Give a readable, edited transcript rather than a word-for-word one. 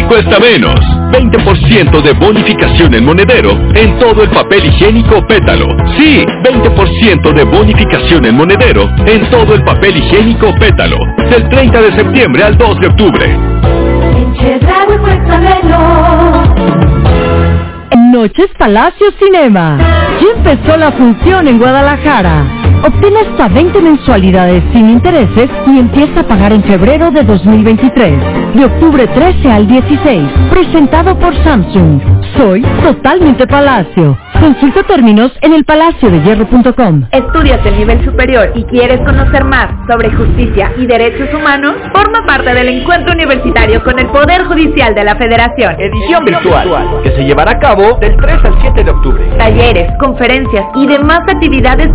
cuesta menos. 20% de bonificación en monedero en todo el papel higiénico Pétalo. Sí, 20% de bonificación en monedero en todo el papel higiénico Pétalo. Del 30 de septiembre al 2 de octubre. En Chedraui cuesta menos. Noches Palacio Cinema. Ya empezó la función en Guadalajara. Obtén hasta 20 mensualidades sin intereses y empieza a pagar en febrero de 2023. De octubre 13 al 16. Presentado por Samsung. Soy totalmente Palacio. Consulta términos en elpalaciodehierro.com. ¿Estudias el nivel superior y quieres conocer más sobre justicia y derechos humanos? Forma parte del encuentro universitario con el Poder Judicial de la Federación. Edición virtual, que se llevará a cabo del 3 al 7 de octubre. Talleres, conferencias y demás actividades